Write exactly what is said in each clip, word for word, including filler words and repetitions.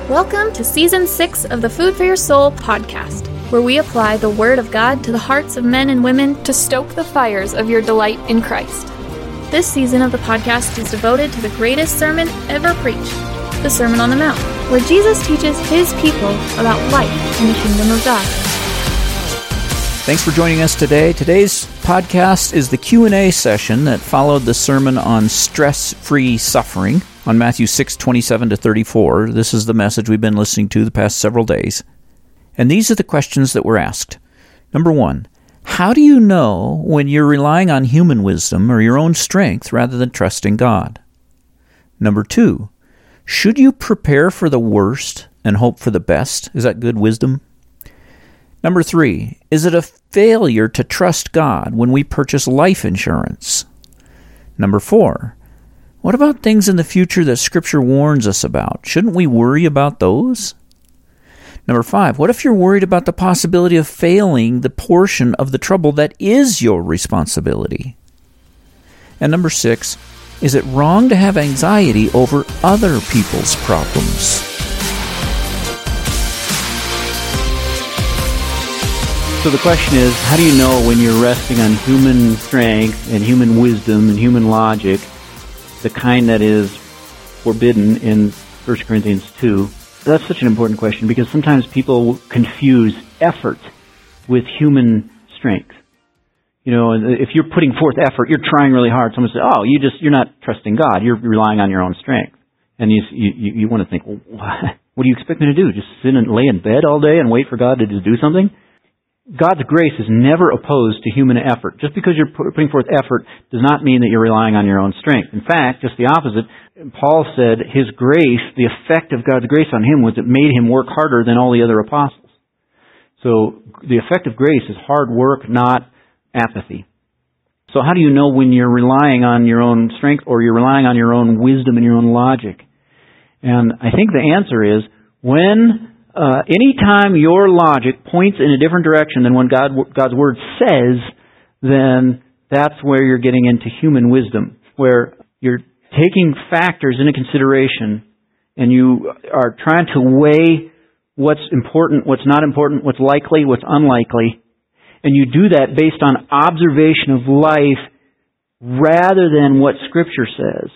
Welcome to Season six of the Food for Your Soul podcast, where we apply the Word of God to the hearts of men and women to stoke the fires of your delight in Christ. This season of the podcast is devoted to the greatest sermon ever preached, the Sermon on the Mount, where Jesus teaches His people about life in the kingdom of God. Thanks for joining us today. Today's podcast is the Q and A session that followed the sermon on stress-free suffering on Matthew six, twenty-seven to thirty-four. This is the message we've been listening to the past several days. And these are the questions that were asked. Number one, how do you know when you're relying on human wisdom or your own strength rather than trusting God? Number two, should you prepare for the worst and hope for the best? Is that good wisdom? Number three, is it a failure to trust God when we purchase life insurance? Number four, what about things in the future that Scripture warns us about? Shouldn't we worry about those? Number five, what if you're worried about the possibility of failing the portion of the trouble that is your responsibility? And number six, is it wrong to have anxiety over other people's problems? So the question is, how do you know when you're resting on human strength and human wisdom and human logic, the kind that is forbidden in First Corinthians two? That's such an important question because sometimes people confuse effort with human strength. You know, if you're putting forth effort, you're trying really hard. Someone says, "Oh, you just you're not trusting God. You're relying on your own strength." And you you you want to think, well, what do you expect me to do? Just sit and lay in bed all day and wait for God to just do something? God's grace is never opposed to human effort. Just because you're putting forth effort does not mean that you're relying on your own strength. In fact, just the opposite. Paul said His grace, the effect of God's grace on Him was it made Him work harder than all the other apostles. So the effect of grace is hard work, not apathy. So how do you know when you're relying on your own strength or you're relying on your own wisdom and your own logic? And I think the answer is when Uh, anytime your logic points in a different direction than what God, God's Word says, then that's where you're getting into human wisdom, where you're taking factors into consideration and you are trying to weigh what's important, what's not important, what's likely, what's unlikely, and you do that based on observation of life rather than what Scripture says.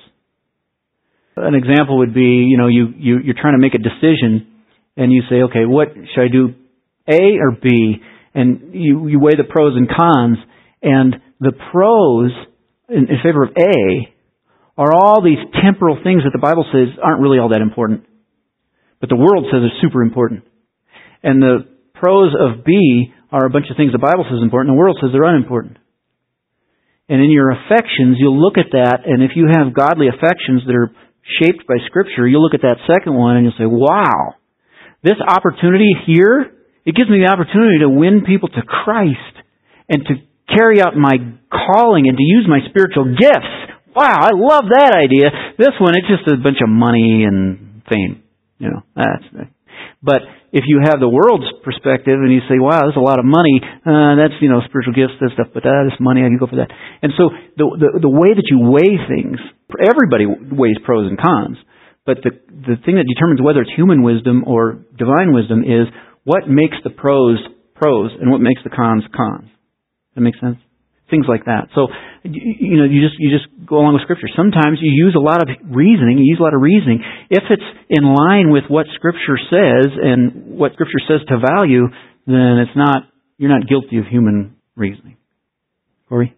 An example would be, you know, you, you, you're trying to make a decision and you say, okay, what should I do, A or B? And you, you weigh the pros and cons, and the pros in, in favor of A are all these temporal things that the Bible says aren't really all that important, but the world says are super important. And the pros of B are a bunch of things the Bible says are important, and the world says they're unimportant. And in your affections, you'll look at that, and if you have godly affections that are shaped by Scripture, you'll look at that second one and you'll say, wow, this opportunity here, it gives me the opportunity to win people to Christ and to carry out my calling and to use my spiritual gifts. Wow, I love that idea. This one, it's just a bunch of money and fame. You know, that's. But if you have the world's perspective and you say, wow, there's a lot of money, uh, that's, you know, spiritual gifts, that stuff, but uh, this money, I can go for that. And so the, the, the way that you weigh things, everybody weighs pros and cons. But the the thing that determines whether it's human wisdom or divine wisdom is what makes the pros pros and what makes the cons cons. That makes sense? Things like that. So you, you know, you just you just go along with Scripture. Sometimes you use a lot of reasoning. You use a lot of reasoning. If it's in line with what Scripture says and what Scripture says to value, then it's not you're not guilty of human reasoning. Corey?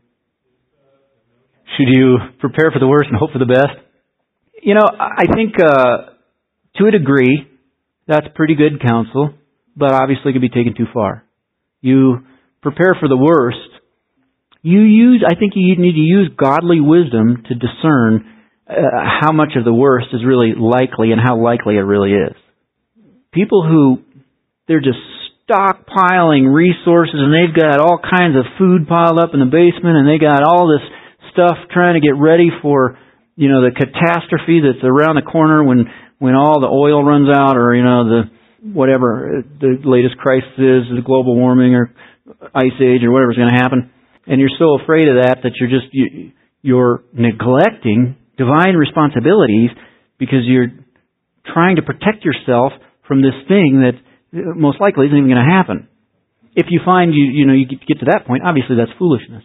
Should you prepare for the worst and hope for the best? You know, I think uh, to a degree, that's pretty good counsel, but obviously it can be taken too far. You prepare for the worst. You use, I think you need to use godly wisdom to discern uh, how much of the worst is really likely and how likely it really is. People who, they're just stockpiling resources and they've got all kinds of food piled up in the basement and they got all this stuff trying to get ready for, you know, the catastrophe that's around the corner when, when all the oil runs out or, you know, the whatever the latest crisis is, the global warming or ice age or whatever's going to happen. And you're so afraid of that that you're just, you, you're neglecting divine responsibilities because you're trying to protect yourself from this thing that most likely isn't even going to happen. If you find you, you know, you get to that point, obviously that's foolishness.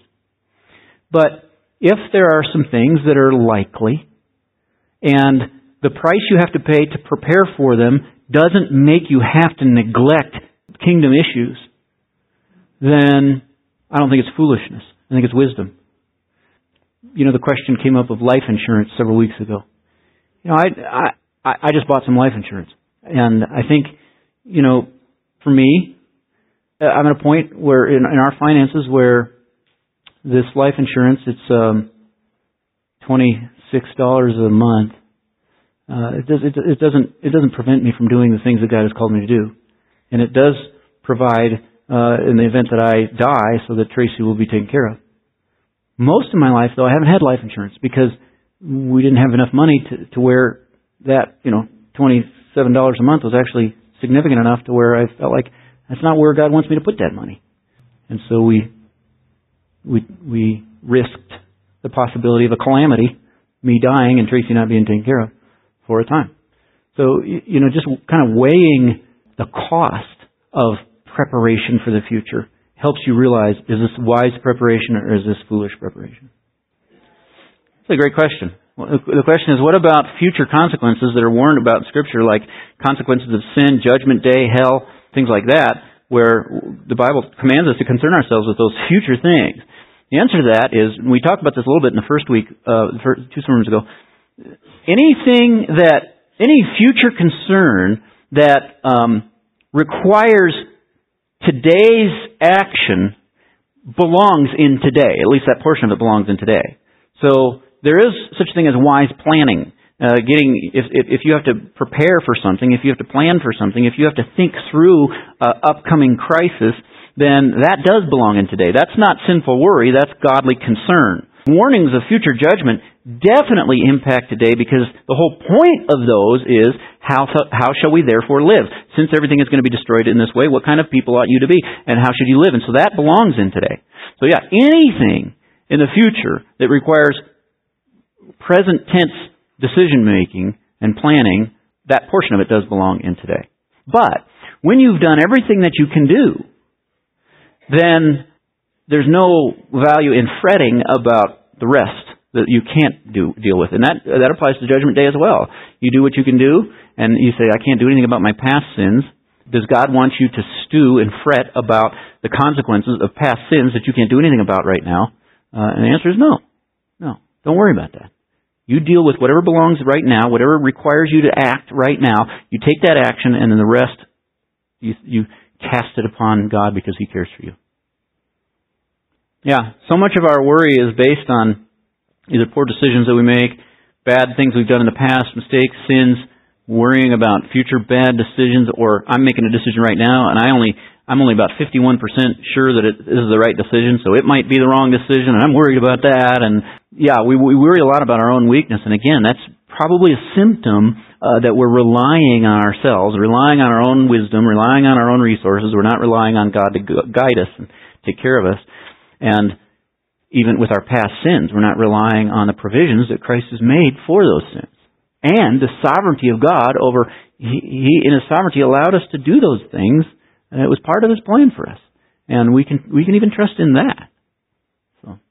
But if there are some things that are likely, and the price you have to pay to prepare for them doesn't make you have to neglect kingdom issues, then I don't think it's foolishness. I think it's wisdom. You know, the question came up of life insurance several weeks ago. You know, I, I, I just bought some life insurance. And I think, you know, for me, I'm at a point where in, in our finances where this life insurance, it's um, twenty-six dollars a month. Uh, it, does, it, it doesn't it doesn't prevent me from doing the things that God has called me to do. And it does provide uh, in the event that I die so that Tracy will be taken care of. Most of my life, though, I haven't had life insurance because we didn't have enough money to, to where that, you know, twenty-seven dollars a month was actually significant enough to where I felt like that's not where God wants me to put that money. And so we we we risked the possibility of a calamity, me dying and Tracy not being taken care of for a time. So, you know, just kind of weighing the cost of preparation for the future helps you realize, is this wise preparation or is this foolish preparation? It's a great question. The question is, what about future consequences that are warned about in Scripture, like consequences of sin, judgment day, hell, things like that, where the Bible commands us to concern ourselves with those future things? The answer to that is, and we talked about this a little bit in the first week, uh, two sermons ago, anything that, any future concern that um, requires today's action belongs in today. At least that portion of it belongs in today. So there is such a thing as wise planning. Uh, getting if, if if you have to prepare for something, if you have to plan for something, if you have to think through uh, upcoming crisis, then that does belong in today. That's not sinful worry. That's godly concern. Warnings of future judgment definitely impact today because the whole point of those is how how shall we therefore live? Since everything is going to be destroyed in this way, what kind of people ought you to be, and how should you live? And so that belongs in today. So yeah, anything in the future that requires present tense decision making and planning, that portion of it does belong in today. But when you've done everything that you can do, then there's no value in fretting about the rest that you can't do deal with. And that that applies to Judgment Day as well. You do what you can do, and you say, I can't do anything about my past sins. Does God want you to stew and fret about the consequences of past sins that you can't do anything about right now? Uh, and the answer is no. No. Don't worry about that. You deal with whatever belongs right now, whatever requires you to act right now. You take that action, and then the rest, you, you cast it upon God because He cares for you. Yeah, so much of our worry is based on either poor decisions that we make, bad things we've done in the past, mistakes, sins, worrying about future bad decisions, or I'm making a decision right now, and I only, I'm only about fifty-one percent sure that it is the right decision, so it might be the wrong decision, and I'm worried about that, and yeah, we, we worry a lot about our own weakness, and again, that's probably a symptom uh, that we're relying on ourselves, relying on our own wisdom, relying on our own resources. We're not relying on God to guide us and take care of us. And even with our past sins, we're not relying on the provisions that Christ has made for those sins. And the sovereignty of God over, He, he in His sovereignty allowed us to do those things, and it was part of His plan for us. And we can we can even trust in that. So.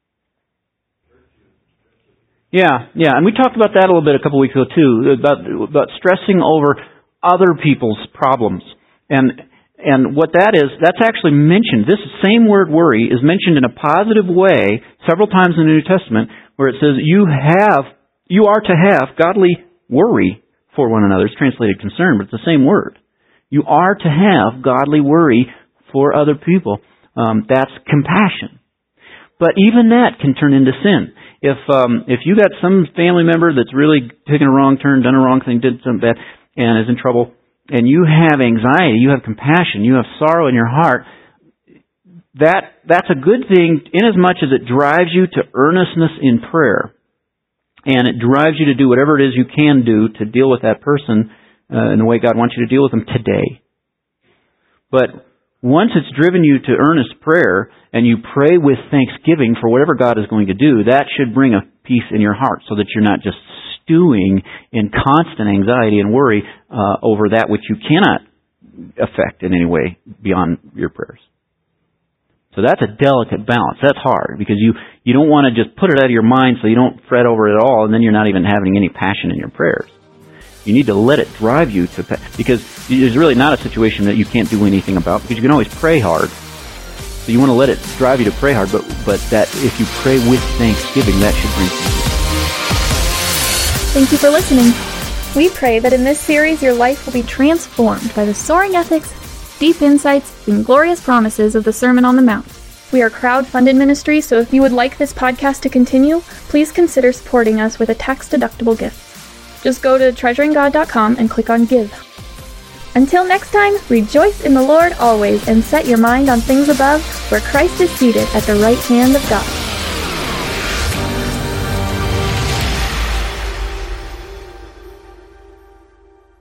Yeah, yeah, and we talked about that a little bit a couple weeks ago too, about about stressing over other people's problems. And And what that is, that's actually mentioned. This same word worry is mentioned in a positive way several times in the New Testament where it says you have, you are to have godly worry for one another. It's translated concern, but it's the same word. You are to have godly worry for other people. Um, that's compassion. But even that can turn into sin. If um, if you got some family member that's really taken a wrong turn, done a wrong thing, did something bad, and is in trouble, and you have anxiety, you have compassion, you have sorrow in your heart, that that's a good thing inasmuch as it drives you to earnestness in prayer. And it drives you to do whatever it is you can do to deal with that person uh, in the way God wants you to deal with them today. But once it's driven you to earnest prayer, and you pray with thanksgiving for whatever God is going to do, that should bring a peace in your heart so that you're not just stewing in constant anxiety and worry uh, over that which you cannot affect in any way beyond your prayers. So that's a delicate balance. That's hard because you, you don't want to just put it out of your mind so you don't fret over it at all, and then you're not even having any passion in your prayers. You need to let it drive you to, because there's really not a situation that you can't do anything about, because you can always pray hard. So you want to let it drive you to pray hard, but, but that if you pray with thanksgiving, that should bring peace. Thank you for listening. We pray that in this series your life will be transformed by the soaring ethics, deep insights, and glorious promises of the Sermon on the Mount. We are a crowd-funded ministry, so if you would like this podcast to continue, please consider supporting us with a tax-deductible gift. Just go to treasuring god dot com and click on Give. Until next time, rejoice in the Lord always and set your mind on things above, where Christ is seated at the right hand of God.